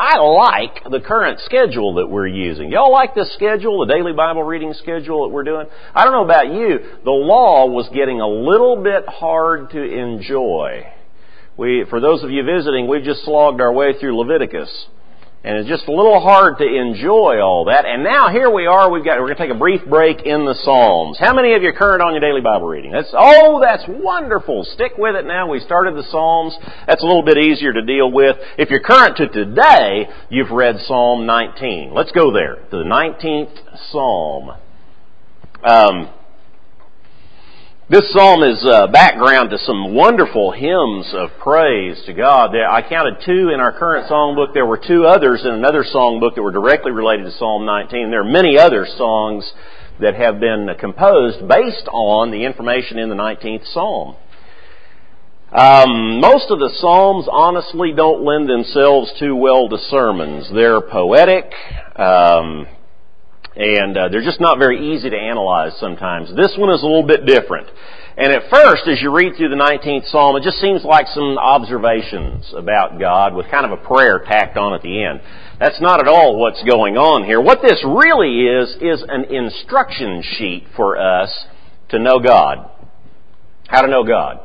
I like the current schedule that we're using. Y'all like this schedule, the daily Bible reading schedule that we're doing? I don't know about you. The law was getting a little bit hard to enjoy. For those of you visiting, we've just slogged our way through Leviticus. And it's just a little hard to enjoy all that. And now here we are, we're going to take a brief break in the Psalms. How many of you are current on your daily Bible reading? That's wonderful. Stick with it now. We started the Psalms. That's a little bit easier to deal with. If you're current to today, you've read Psalm 19. Let's go there. The 19th Psalm. This psalm is background to some wonderful hymns of praise to God. I counted 2 in our current songbook. There were 2 others in another songbook that were directly related to Psalm 19. There are many other songs that have been composed based on the information in the 19th Psalm. Most of the Psalms honestly don't lend themselves too well to sermons. They're poetic, and they're just not very easy to analyze sometimes. This one is a little bit different. And at first, as you read through the 19th Psalm, it just seems like some observations about God with kind of a prayer tacked on at the end. That's not at all what's going on here. What this really is an instruction sheet for us to know God. How to know God.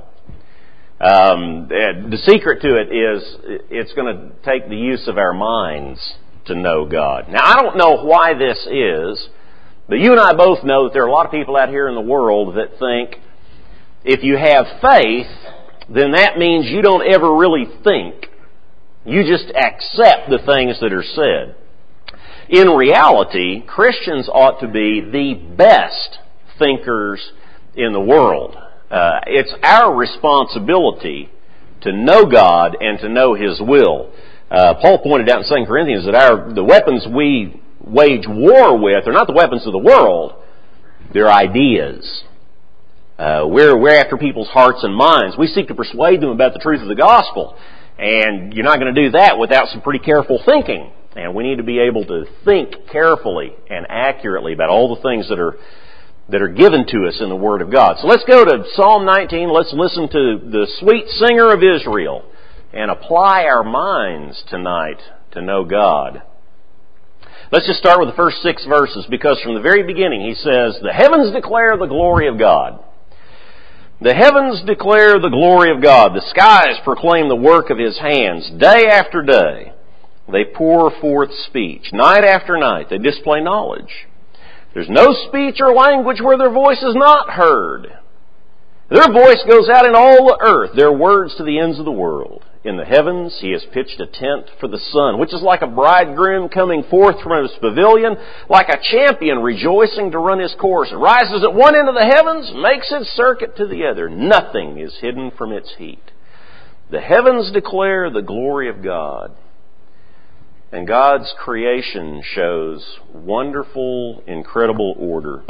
The secret to it is it's going to take the use of our minds to know God. Now, I don't know why this is, but you and I both know that there are a lot of people out here in the world that think if you have faith, then that means you don't ever really think. You just accept the things that are said. In reality, Christians ought to be the best thinkers in the world. It's our responsibility to know God and to know His will. Paul pointed out in 2 Corinthians that the weapons we wage war with are not the weapons of the world, they're ideas. We're after people's hearts and minds. We seek to persuade them about the truth of the gospel. And you're not going to do that without some pretty careful thinking. And we need to be able to think carefully and accurately about all the things that are given to us in the Word of God. So let's go to Psalm 19. Let's listen to the sweet singer of Israel and apply our minds tonight to know God. Let's just start with the first 6 verses, because from the very beginning he says, "The heavens declare the glory of God. The heavens declare the glory of God. The skies proclaim the work of His hands. Day after day they pour forth speech. Night after night they display knowledge. There's no speech or language where their voice is not heard. Their voice goes out in all the earth, their words to the ends of the world. In the heavens He has pitched a tent for the sun, which is like a bridegroom coming forth from his pavilion, like a champion rejoicing to run his course. It rises at one end of the heavens, makes its circuit to the other. Nothing is hidden from its heat. The heavens declare the glory of God." And God's creation shows wonderful, incredible order.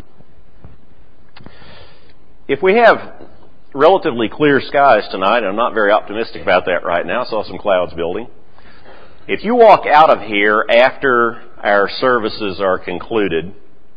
If we have relatively clear skies tonight, and I'm not very optimistic about that right now, I saw some clouds building. If you walk out of here after our services are concluded,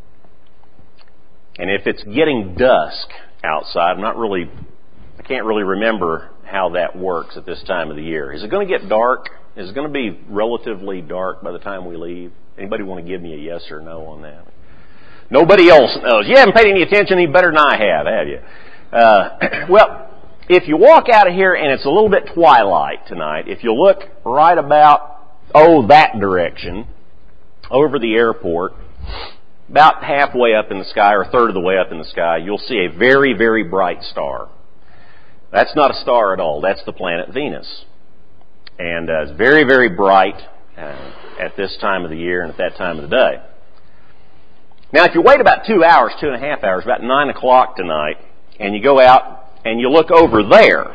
and if it's getting dusk outside, I can't really remember how that works at this time of the year. Is it going to get dark? Is it going to be relatively dark by the time we leave? Anybody want to give me a yes or no on that? Nobody else knows. You haven't paid any attention any better than I have you? Well, if you walk out of here and it's a little bit twilight tonight, if you look right about, that direction, over the airport, about halfway up in the sky, or a third of the way up in the sky, you'll see a very, very bright star. That's not a star at all. That's the planet Venus. And it's very, very bright at this time of the year and at that time of the day. Now, if you wait about 2 hours, 2.5 hours, about 9 o'clock tonight, and you go out and you look over there,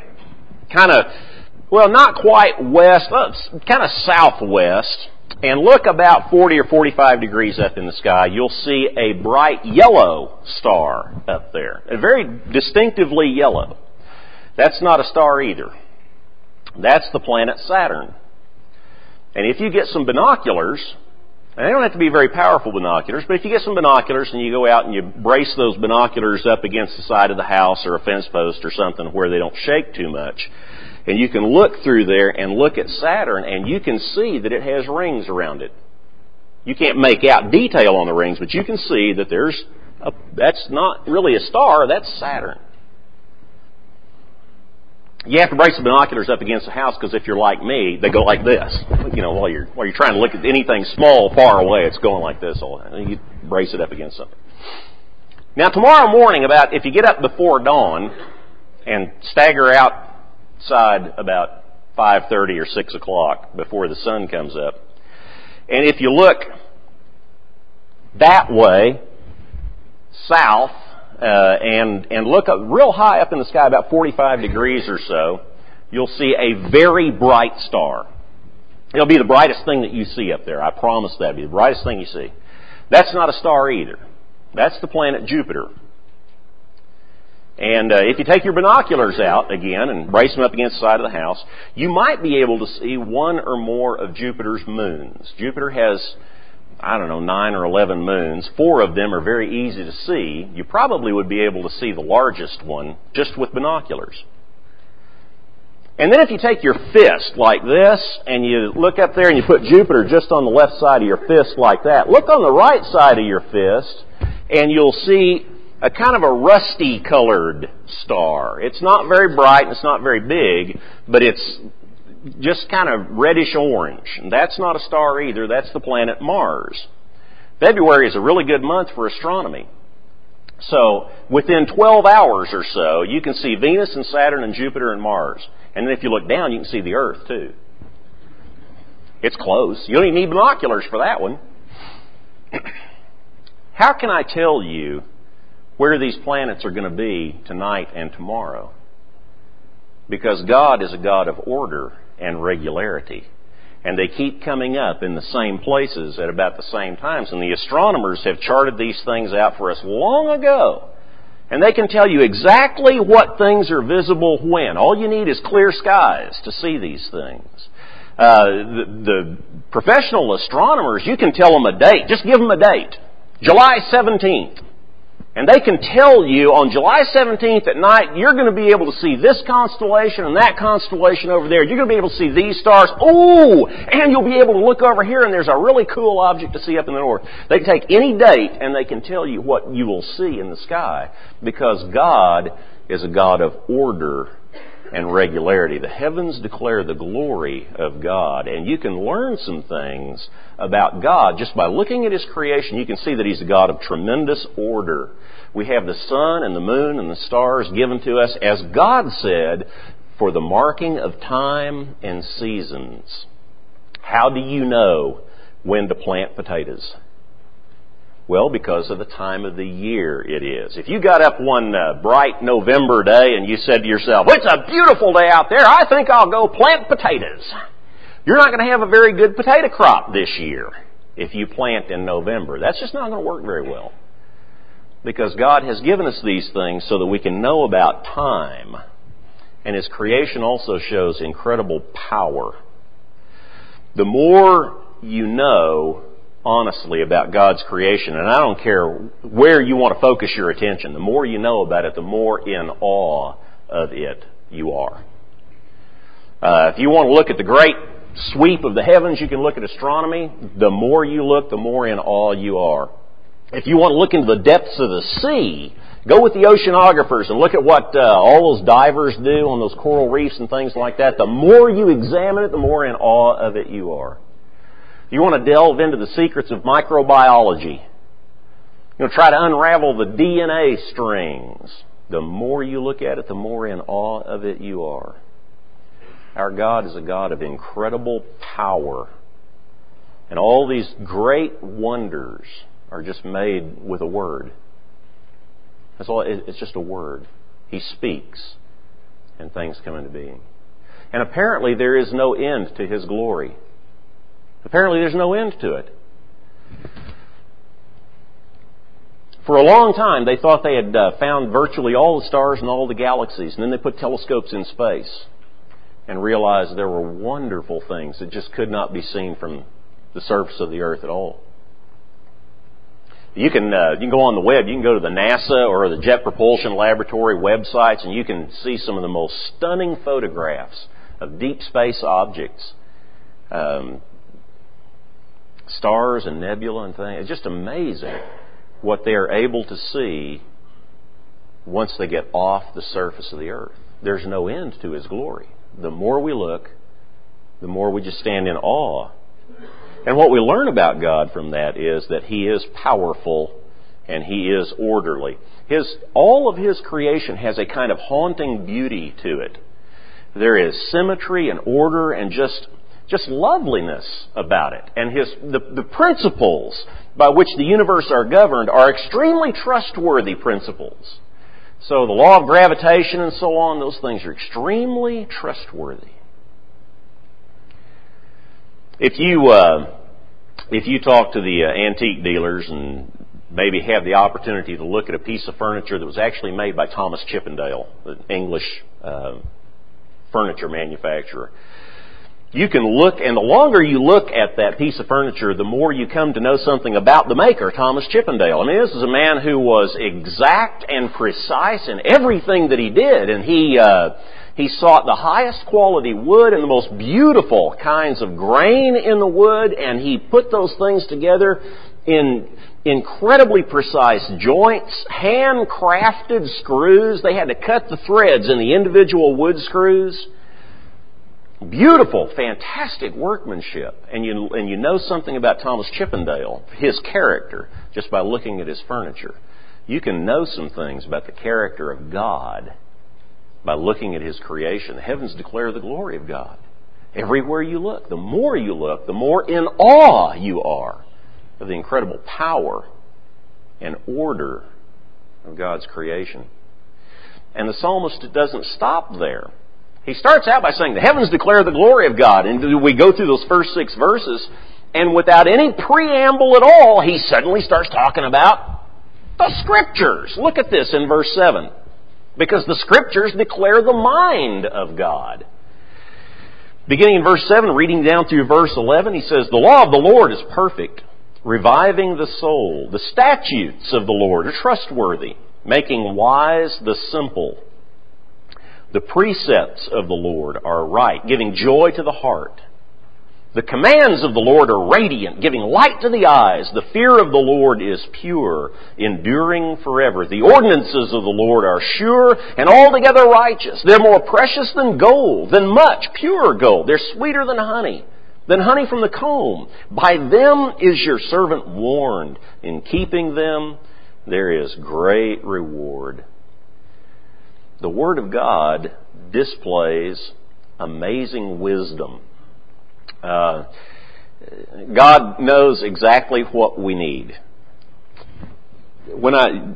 not quite west, kind of southwest, and look about 40 or 45 degrees up in the sky, you'll see a bright yellow star up there. A very distinctively yellow. That's not a star either. That's the planet Saturn. And if you get some binoculars And they don't have to be very powerful binoculars, but if you get some binoculars and you go out and you brace those binoculars up against the side of the house or a fence post or something where they don't shake too much, and you can look through there and look at Saturn, and you can see that it has rings around it. You can't make out detail on the rings, but you can see that that's not really a star, that's Saturn. You have to brace the binoculars up against the house because if you're like me, they go like this. While you're trying to look at anything small far away, it's going like this all the time. You brace it up against something. Now tomorrow morning, if you get up before dawn and stagger outside about 5:30 or 6 o'clock before the sun comes up, and if you look that way, south, and look up real high up in the sky, about 45 degrees or so, you'll see a very bright star. It'll be the brightest thing that you see up there. I promise that. It'll be the brightest thing you see. That's not a star either. That's the planet Jupiter. And if you take your binoculars out again and brace them up against the side of the house, you might be able to see one or more of Jupiter's moons. Jupiter has 9 or 11 moons. 4 of them are very easy to see. You probably would be able to see the largest one just with binoculars. And then if you take your fist like this and you look up there and you put Jupiter just on the left side of your fist like that, look on the right side of your fist and you'll see a kind of a rusty colored star. It's not very bright and it's not very big, but it's just kind of reddish orange. And that's not a star either. That's the planet Mars. February is a really good month for astronomy. So within 12 hours or so, you can see Venus and Saturn and Jupiter and Mars. And then if you look down, you can see the Earth too. It's close. You don't even need binoculars for that one. How can I tell you where these planets are going to be tonight and tomorrow? Because God is a God of order and regularity. And they keep coming up in the same places at about the same times. And the astronomers have charted these things out for us long ago. And they can tell you exactly what things are visible when. All you need is clear skies to see these things. The professional astronomers, you can tell them a date. Just give them a date. July 17th. And they can tell you on July 17th at night, you're going to be able to see this constellation and that constellation over there. You're going to be able to see these stars. Oh! And you'll be able to look over here and there's a really cool object to see up in the north. They can take any date and they can tell you what you will see in the sky. Because God is a God of order and regularity. The heavens declare the glory of God. And you can learn some things about God just by looking at His creation. You can see that He's a God of tremendous order. We have the sun and the moon and the stars given to us, as God said, for the marking of time and seasons. How do you know when to plant potatoes? Well, because of the time of the year it is. If you got up one bright November day and you said to yourself, "It's a beautiful day out there, I think I'll go plant potatoes," you're not going to have a very good potato crop this year if you plant in November. That's just not going to work very well. Because God has given us these things so that we can know about time. And His creation also shows incredible power. The more you know, honestly, about God's creation, and I don't care where you want to focus your attention, the more you know about it, the more in awe of it you are. If you want to look at the great sweep of the heavens, you can look at astronomy. The more you look, the more in awe you are. If you want to look into the depths of the sea, go with the oceanographers and look at what all those divers do on those coral reefs and things like that. The more you examine it, the more in awe of it you are. If you want to delve into the secrets of microbiology, try to unravel the DNA strings. The more you look at it, the more in awe of it you are. Our God is a God of incredible power. And all these great wonders are just made with a word. That's all. It's just a word. He speaks, and things come into being. And apparently there is no end to His glory. Apparently there's no end to it. For a long time, they thought they had found virtually all the stars and all the galaxies, and then they put telescopes in space and realized there were wonderful things that just could not be seen from the surface of the earth at all. You can go on the web. You can go to the NASA or the Jet Propulsion Laboratory websites, and you can see some of the most stunning photographs of deep space objects, stars and nebula and things. It's just amazing what they are able to see once they get off the surface of the earth. There's no end to His glory. The more we look, the more we just stand in awe. And what we learn about God from that is that He is powerful and He is orderly. All of His creation has a kind of haunting beauty to it. There is symmetry and order and just loveliness about it. And the principles by which the universe are governed are extremely trustworthy principles. So the law of gravitation and so on, those things are extremely trustworthy. If you talk to the antique dealers and maybe have the opportunity to look at a piece of furniture that was actually made by Thomas Chippendale, an English furniture manufacturer, you can look, and the longer you look at that piece of furniture, the more you come to know something about the maker, Thomas Chippendale. I mean, this is a man who was exact and precise in everything that he did, and he sought the highest quality wood and the most beautiful kinds of grain in the wood, and he put those things together in incredibly precise joints, handcrafted screws. They had to cut the threads in the individual wood screws. Beautiful, fantastic workmanship. And you know something about Thomas Chippendale, his character, just by looking at his furniture. You can know some things about the character of God by looking at His creation. The heavens declare the glory of God. Everywhere you look, the more you look, the more in awe you are of the incredible power and order of God's creation. And the psalmist doesn't stop there. He starts out by saying, the heavens declare the glory of God. And we go through those first 6 verses, and without any preamble at all, he suddenly starts talking about the Scriptures. Look at this in verse 7. Because the Scriptures declare the mind of God. Beginning in verse 7, reading down through verse 11, he says, the law of the Lord is perfect, reviving the soul. The statutes of the Lord are trustworthy, making wise the simple. The precepts of the Lord are right, giving joy to the heart. The commands of the Lord are radiant, giving light to the eyes. The fear of the Lord is pure, enduring forever. The ordinances of the Lord are sure and altogether righteous. They're more precious than gold, than much pure gold. They're sweeter than honey from the comb. By them is your servant warned. In keeping them, there is great reward. The Word of God displays amazing wisdom. God knows exactly what we need. When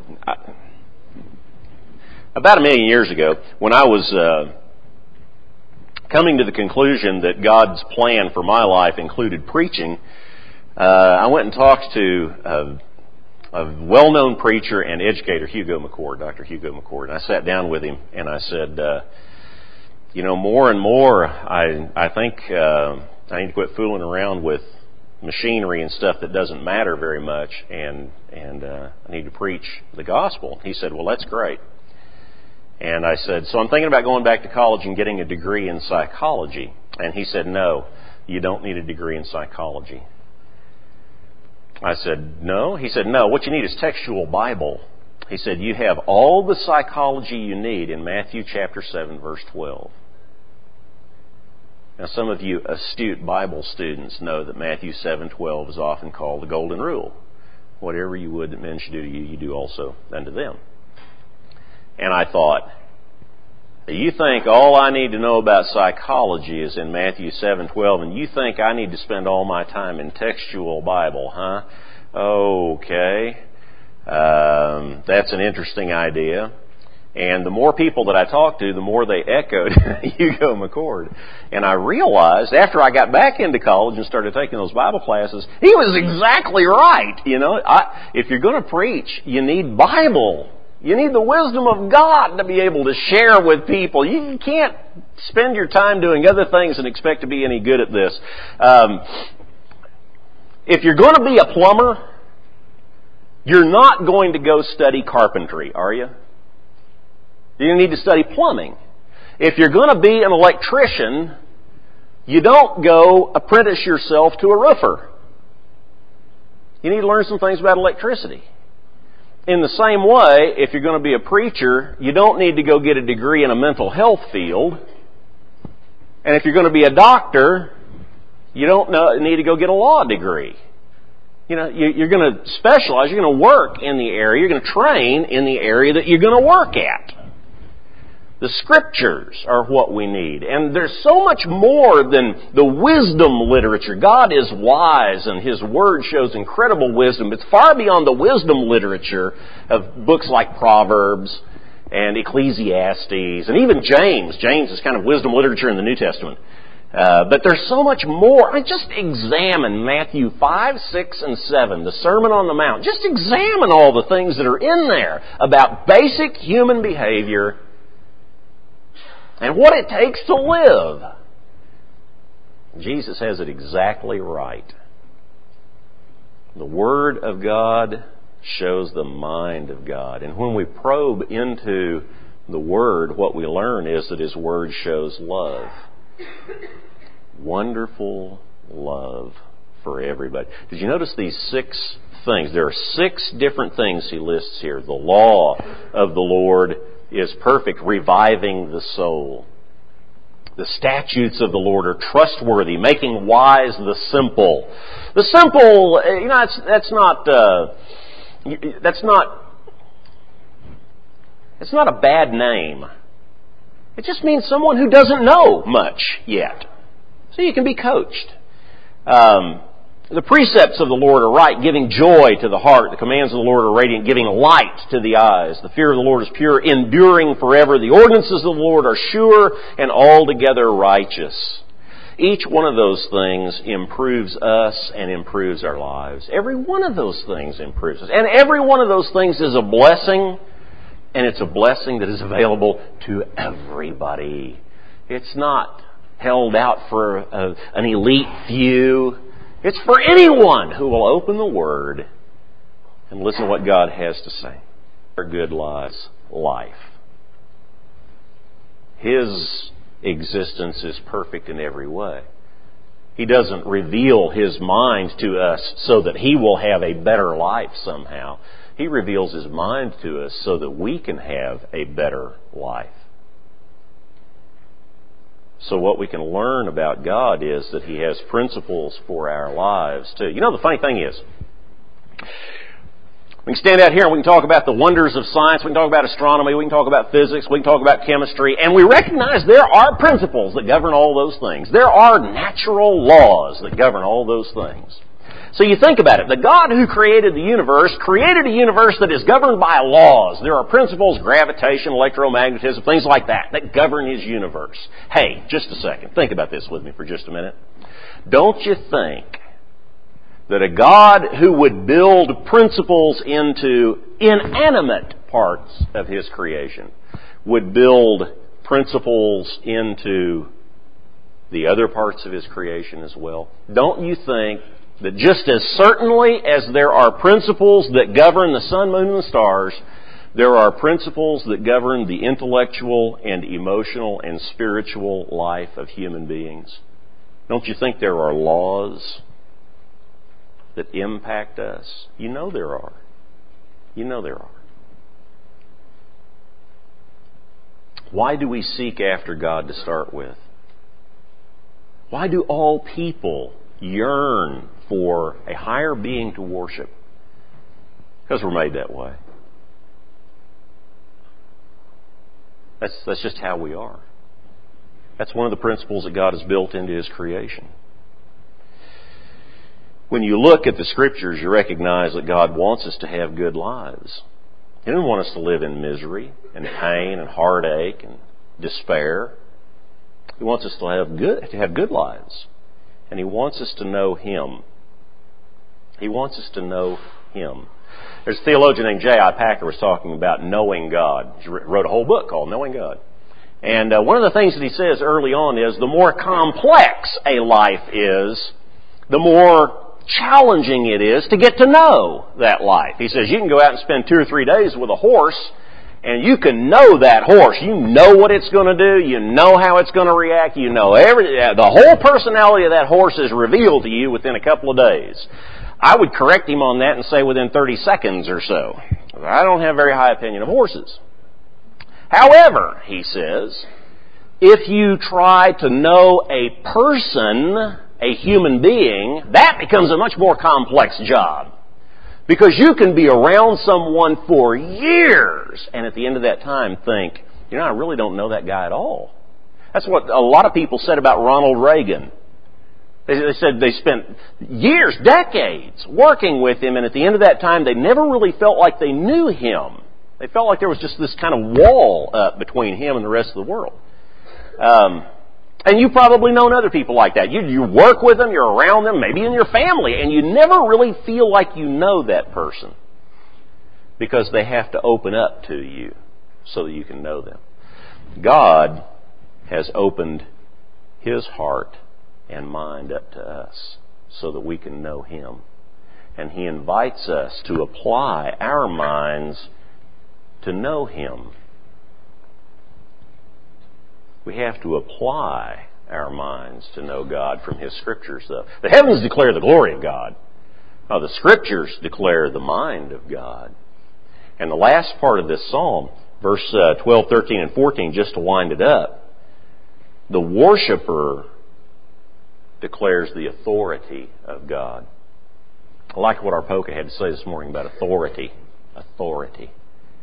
about 1 million years ago, when I was coming to the conclusion that God's plan for my life included preaching, I went and talked to a well-known preacher and educator, Hugo McCord, Dr. Hugo McCord. And I sat down with him and I said, more and more, I think I need to quit fooling around with machinery and stuff that doesn't matter very much, and I need to preach the gospel. He said, well, that's great. And I said, so I'm thinking about going back to college and getting a degree in psychology. And he said, no, you don't need a degree in psychology. I said, no. He said, no, what you need is textual Bible. He said, you have all the psychology you need in Matthew chapter 7, verse 12. Now, some of you astute Bible students know that Matthew 7:12 is often called the Golden Rule. Whatever you would that men should do to you, you do also unto them. And I thought, you think all I need to know about psychology is in Matthew 7:12, and you think I need to spend all my time in textual Bible, huh? Okay. That's an interesting idea. And the more people that I talked to, the more they echoed Hugo McCord. And I realized after I got back into college and started taking those Bible classes, he was exactly right. If you're going to preach, you need Bible. You need the wisdom of God to be able to share with people. You can't spend your time doing other things and expect to be any good at this. If you're going to be a plumber, You're not going to go study carpentry, are you? You need to study plumbing. If you're going to be an electrician, you don't go apprentice yourself to a roofer. You need to learn some things about electricity. In the same way, if you're going to be a preacher, you don't need to go get a degree in a mental health field. And if you're going to be a doctor, you don't need to go get a law degree. You're going to specialize, you're going to work in the area, you're going to train in the area that you're going to work at. The Scriptures are what we need. And there's so much more than the wisdom literature. God is wise and His Word shows incredible wisdom. It's far beyond the wisdom literature of books like Proverbs and Ecclesiastes and even James. James is kind of wisdom literature in the New Testament. But there's so much more. Just examine Matthew 5, 6, and 7, the Sermon on the Mount. Just examine all the things that are in there about basic human behavior and what it takes to live. Jesus has it exactly right. The Word of God shows the mind of God. And when we probe into the Word, what we learn is that His Word shows love. Wonderful love for everybody. Did you notice these 6 things? There are 6 different things He lists here. The law of the Lord is perfect, reviving the soul. The statutes of the Lord are trustworthy, making wise the simple. The simple, it's not a bad name. It just means someone who doesn't know much yet. So you can be coached. The precepts of the Lord are right, giving joy to the heart. The commands of the Lord are radiant, giving light to the eyes. The fear of the Lord is pure, enduring forever. The ordinances of the Lord are sure and altogether righteous. Each one of those things improves us and improves our lives. Every one of those things improves us. And every one of those things is a blessing, and it's a blessing that is available to everybody. It's not held out for an elite few. It's for anyone who will open the Word and listen to what God has to say. Our good lives, life. His existence is perfect in every way. He doesn't reveal His mind to us so that He will have a better life somehow. He reveals His mind to us so that we can have a better life. So what we can learn about God is that He has principles for our lives too. You know, the funny thing is, we can stand out here and we can talk about the wonders of science, we can talk about astronomy, we can talk about physics, we can talk about chemistry, and we recognize there are principles that govern all those things. There are natural laws that govern all those things. So you think about it. The God who created a universe that is governed by laws. There are principles, gravitation, electromagnetism, things like that govern His universe. Hey, just a second. Think about this with me for just a minute. Don't you think that a God who would build principles into inanimate parts of His creation would build principles into the other parts of His creation as well? Don't you think that just as certainly as there are principles that govern the sun, moon, and the stars, there are principles that govern the intellectual and emotional and spiritual life of human beings? Don't you think there are laws that impact us? You know there are. You know there are. Why do we seek after God to start with? Why do all people yearn for a higher being to worship? Because we're made that way. That's just how we are. That's one of the principles that God has built into His creation. When you look at the Scriptures, you recognize that God wants us to have good lives. He doesn't want us to live in misery and pain and heartache and despair. He wants us to have good lives. And He wants us to know Him. He wants us to know Him. There's a theologian named J.I. Packer was talking about knowing God. He wrote a whole book called Knowing God. And one of the things that he says early on is the more complex a life is, the more challenging it is to get to know that life. He says you can go out and spend 2 or 3 days with a horse, and you can know that horse. You know what it's going to do. You know how it's going to react. You know the whole personality of that horse is revealed to you within a couple of days. I would correct him on that and say within 30 seconds or so. I don't have a very high opinion of horses. However, he says, if you try to know a person, a human being, that becomes a much more complex job. Because you can be around someone for years and at the end of that time think, I really don't know that guy at all. That's what a lot of people said about Ronald Reagan. They said they spent years, decades, working with him, and at the end of that time, they never really felt like they knew him. They felt like there was just this kind of wall up between him and the rest of the world. And you've probably known other people like that. You work with them, you're around them, maybe in your family, and you never really feel like you know that person because they have to open up to you so that you can know them. God has opened His heart and mind up to us so that we can know Him. And He invites us to apply our minds to know Him. We have to apply our minds to know God from His Scriptures, though. The heavens declare the glory of God. Now, the Scriptures declare the mind of God. And the last part of this psalm, verse 12, 13, and 14, just to wind it up, the worshiper declares the authority of God. I like what our Polka had to say this morning about authority. Authority.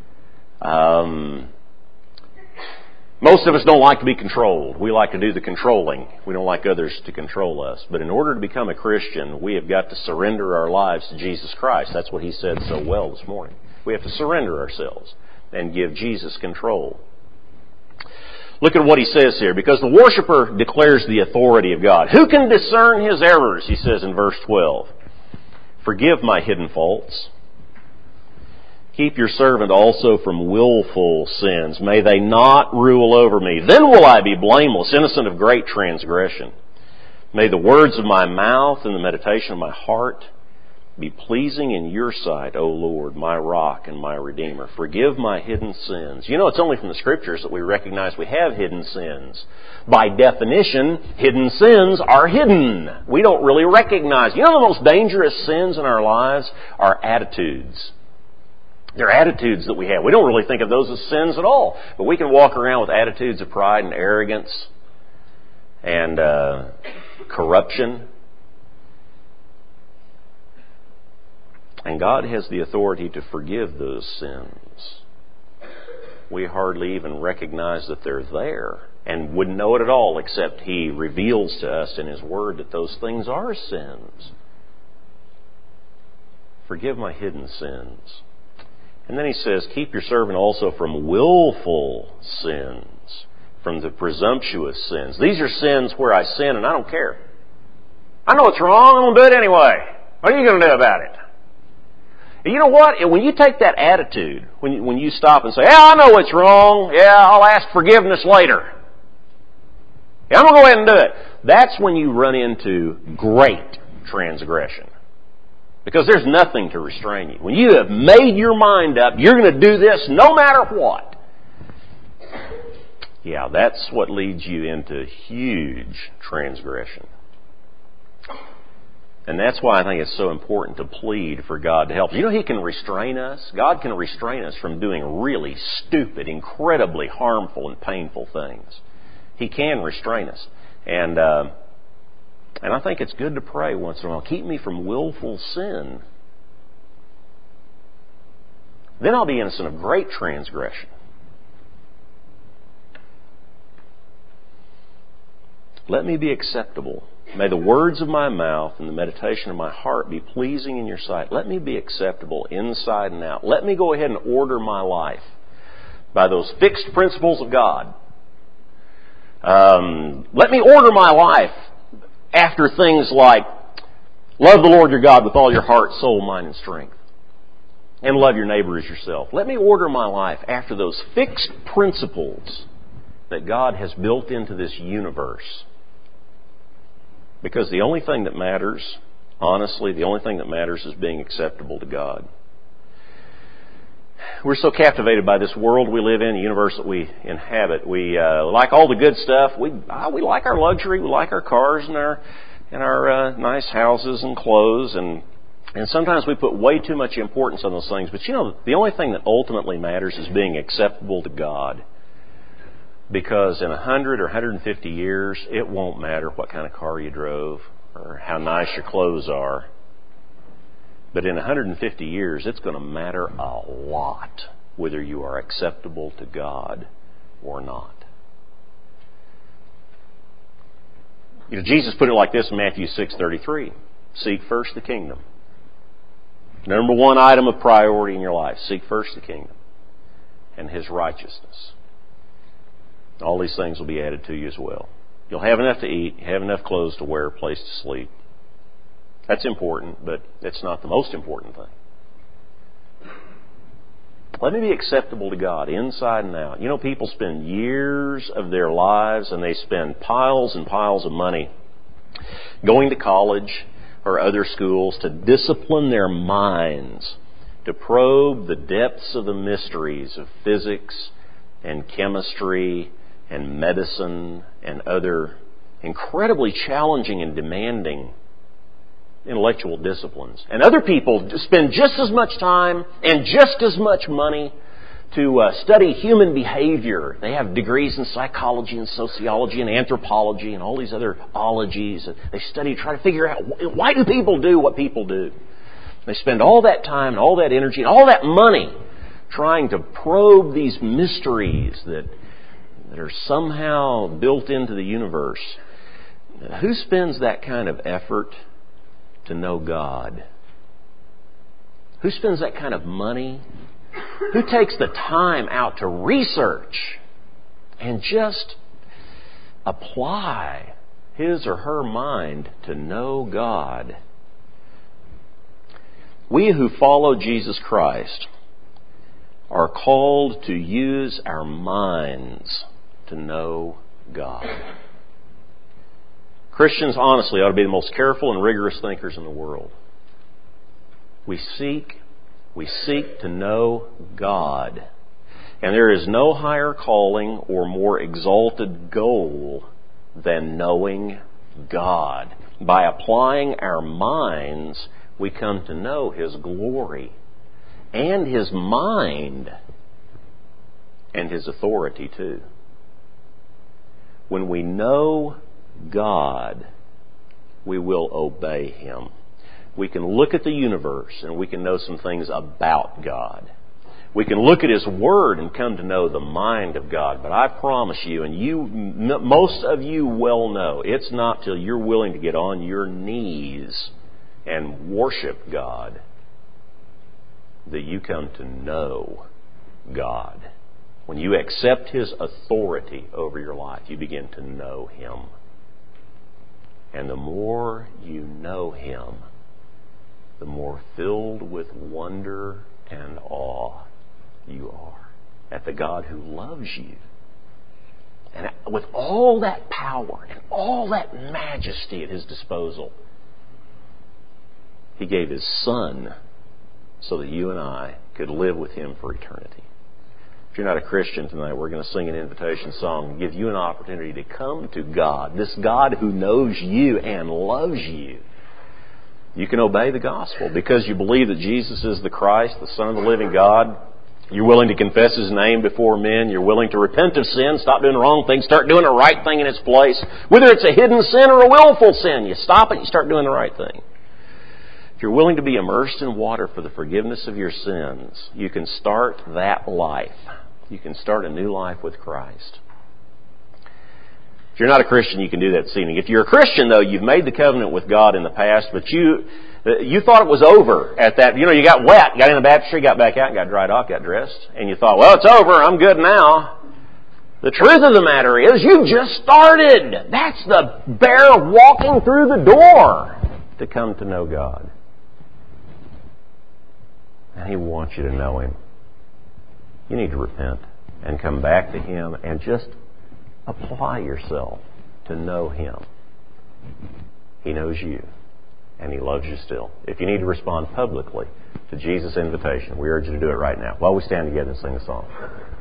Most of us don't like to be controlled. We like to do the controlling. We don't like others to control us. But in order to become a Christian, we have got to surrender our lives to Jesus Christ. That's what he said so well this morning. We have to surrender ourselves and give Jesus control. Look at what he says here. Because the worshiper declares the authority of God. Who can discern his errors, he says in verse 12. Forgive my hidden faults. Keep your servant also from willful sins. May they not rule over me. Then will I be blameless, innocent of great transgression. May the words of my mouth and the meditation of my heart be pleasing in your sight, O Lord, my rock and my redeemer. Forgive my hidden sins. It's only from the Scriptures that we recognize we have hidden sins. By definition, hidden sins are hidden. We don't really recognize. The most dangerous sins in our lives are attitudes. They're attitudes that we have. We don't really think of those as sins at all. But we can walk around with attitudes of pride and arrogance and corruption. And God has the authority to forgive those sins. We hardly even recognize that they're there and wouldn't know it at all except He reveals to us in His Word that those things are sins. Forgive my hidden sins. And then he says, keep your servant also from willful sins, from the presumptuous sins. These are sins where I sin and I don't care. I know it's wrong, I'm going to do it anyway. What are you going to do about it? And you know what? When you take that attitude, when you stop and say, I know it's wrong, I'll ask forgiveness later. I'm going to go ahead and do it. That's when you run into great transgression. Because there's nothing to restrain you. When you have made your mind up, you're going to do this no matter what. That's what leads you into huge transgression. And that's why I think it's so important to plead for God to help. He can restrain us. God can restrain us from doing really stupid, incredibly harmful and painful things. He can restrain us. And I think it's good to pray once in a while, keep me from willful sin. Then I'll be innocent of great transgression. Let me be acceptable. May the words of my mouth and the meditation of my heart be pleasing in your sight. Let me be acceptable inside and out. Let me go ahead and order my life by those fixed principles of God. Let me order my life after things like love the Lord your God with all your heart, soul, mind, and strength. And love your neighbor as yourself. Let me order my life after those fixed principles that God has built into this universe. Because the only thing that matters honestly, the only thing that matters is being acceptable to God. We're so captivated by this world we live in, the universe that we inhabit. We like all the good stuff. We like our luxury. We like our cars and our nice houses and clothes. And sometimes we put way too much importance on those things. But the only thing that ultimately matters is being acceptable to God. Because in 100 or 150 years, it won't matter what kind of car you drove or how nice your clothes are. But in 150 years, it's going to matter a lot whether you are acceptable to God or not. Jesus put it like this in Matthew 6:33. Seek first the kingdom. Number one item of priority in your life. Seek first the kingdom and His righteousness. All these things will be added to you as well. You'll have enough to eat, have enough clothes to wear, a place to sleep. That's important, but it's not the most important thing. Let me be acceptable to God, inside and out. People spend years of their lives and they spend piles and piles of money going to college or other schools to discipline their minds, to probe the depths of the mysteries of physics and chemistry and medicine and other incredibly challenging and demanding intellectual disciplines. And other people spend just as much time and just as much money to study human behavior. They have degrees in psychology and sociology and anthropology and all these other ologies. They study to try to figure out, why do people do what people do? They spend all that time and all that energy and all that money trying to probe these mysteries that are somehow built into the universe. Who spends that kind of effort to know God? Who spends that kind of money? Who takes the time out to research and just apply his or her mind to know God? We who follow Jesus Christ are called to use our minds to know God. Christians, honestly, ought to be the most careful and rigorous thinkers in the world. We seek to know God. And there is no higher calling or more exalted goal than knowing God. By applying our minds, we come to know His glory and His mind and His authority too. When we know God, we will obey Him. We can look at the universe and we can know some things about God. We can look at His Word and come to know the mind of God. But I promise you, and most of you well know, it's not till you're willing to get on your knees and worship God that you come to know God. When you accept His authority over your life, you begin to know Him. And the more you know Him, the more filled with wonder and awe you are at the God who loves you. And with all that power and all that majesty at His disposal, He gave His Son so that you and I could live with Him for eternity. If you're not a Christian tonight, we're going to sing an invitation song and give you an opportunity to come to God, this God who knows you and loves you. You can obey the gospel because you believe that Jesus is the Christ, the Son of the living God. You're willing to confess His name before men. You're willing to repent of sin, stop doing the wrong thing, start doing the right thing in its place. Whether it's a hidden sin or a willful sin, you stop it, you start doing the right thing. If you're willing to be immersed in water for the forgiveness of your sins, you can start that life. You can start a new life with Christ. If you're not a Christian, you can do that this evening. If you're a Christian, though, you've made the covenant with God in the past, but you thought it was over at that. You got wet, got in the baptistry, got back out, got dried off, got dressed, and you thought, well, it's over, I'm good now. The truth of the matter is, you just started. That's the bare walking through the door to come to know God. And He wants you to know Him. You need to repent and come back to Him and just apply yourself to know Him. He knows you. and He loves you still. If you need to respond publicly to Jesus' invitation, we urge you to do it right now while we stand together and sing a song.